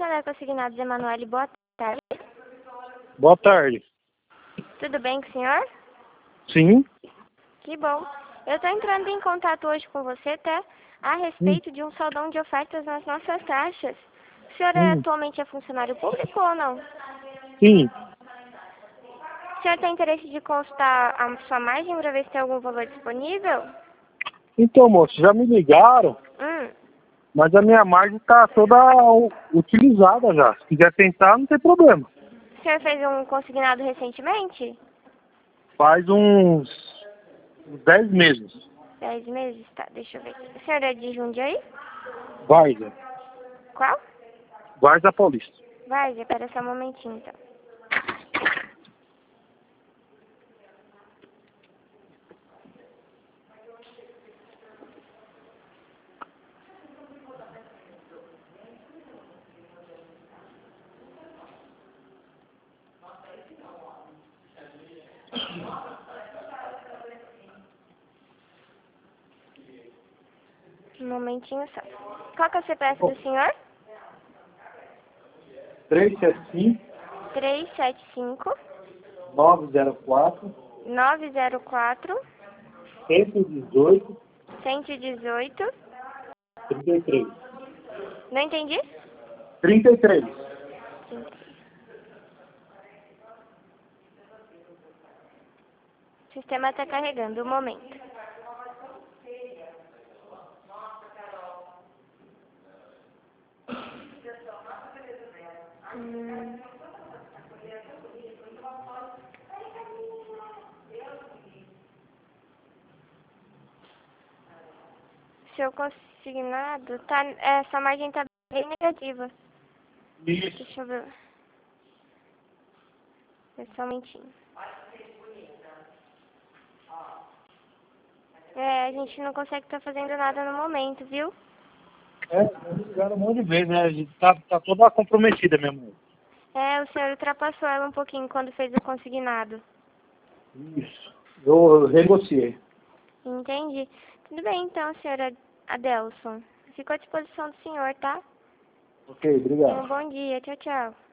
Santander Consignados, Emanuele, boa tarde. Boa tarde. Tudo bem com o senhor? Sim? Que bom. Eu estou entrando em contato hoje com você até a respeito de um saldão de ofertas nas nossas taxas. O senhor atualmente é funcionário público ou não? Sim. O senhor tem interesse de consultar a sua margem para ver se tem algum valor disponível? Então, moço, já me ligaram, mas a minha margem está toda utilizada já. Se quiser tentar, não tem problema. O senhor fez um consignado recentemente? Faz uns 10 meses. 10 meses? Tá, deixa eu ver. O senhor é de Jundiaí? Várzea. Qual? Várzea Paulista. Vai, espera só um momentinho, então. Um momentinho só. Qual que é o CPF do senhor? 375 375 904 904 118 118. 33. Não entendi? 33. Sim. O sistema está carregando, um momento. Seu consignado tá. Essa margem tá bem negativa. Isso. Deixa eu ver. Só um momentinho. A gente não consegue estar fazendo nada no momento, viu? Me ligaram um monte de vezes, né? A gente tá toda comprometida mesmo. O senhor ultrapassou ela um pouquinho quando fez o consignado. Isso. Eu renegociei. Entendi. Tudo bem então, senhora Adelson. Fico à disposição do senhor, tá? Ok, obrigado. Tenha um bom dia. Tchau, tchau.